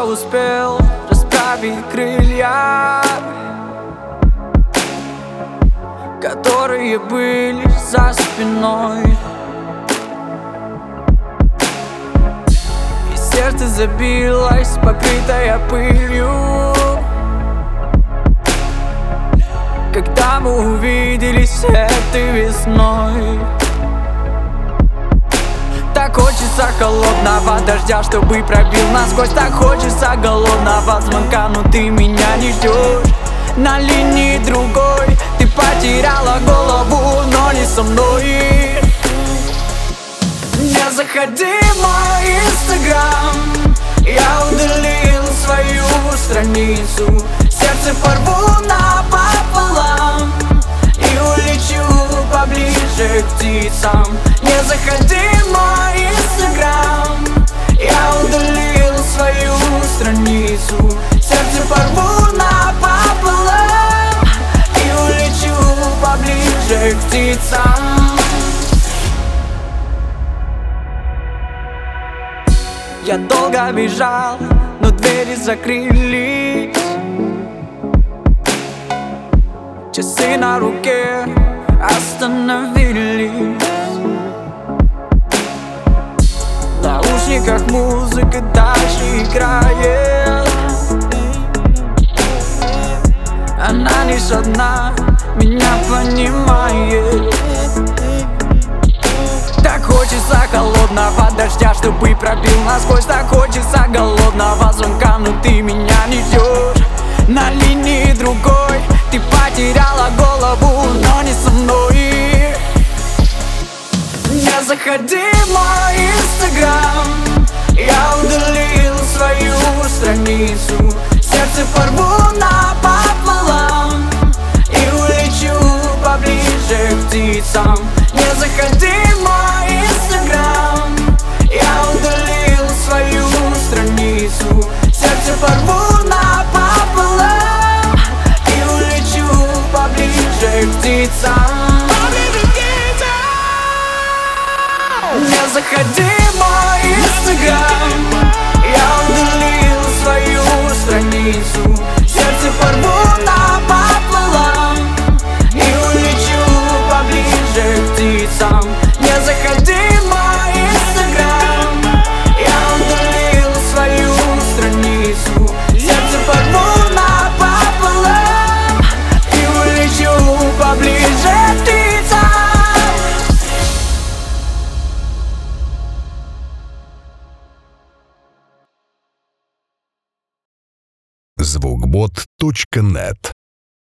еще успел расправить крылья, которые были за спиной. И сердце забилось, покрытое пылью, когда мы увиделись этой весной. Так хочется холодного дождя, чтобы пробил насквозь. Так хочется голодного звонка, но ты меня не ждешь. На линии другой ты потеряла голову, но не со мной. Не заходи в мой инстаграм, я удалил свою страницу. Сердце порву напополам и улечу поближе к птицам. Не заходи в мой инстаграм, я удалил свою страницу. Сердце порву напополам и улечу поближе к птицам. Я долго бежал, но двери закрылись. Часы на руке остановились. В наушниках музыка дальше играет. Она лишь одна меня понимает. Так хочется холодного дождя, чтобы пробил насквозь. Так хочется голодного звонка, но ты меня не ждешь. На линии другой ты потеряла голову, но не со мной. Не заходи в мой инстаграм, я удалил свою страницу. Сердце порву напополам и улечу поближе к птицам. Не заходи в мой инстаграм, я удалил свою страницу. Сердце порву напополам и улечу поближе к птицам. Не заходи в мой инстаграм, я удалил свою страницу. Сердце порву напополам и улечу поближе к птицам. Не заходи в мой инстаграм, я удалил свою страницу. Сердце порву напополам и улечу поближе к птицам. Звукбот.нет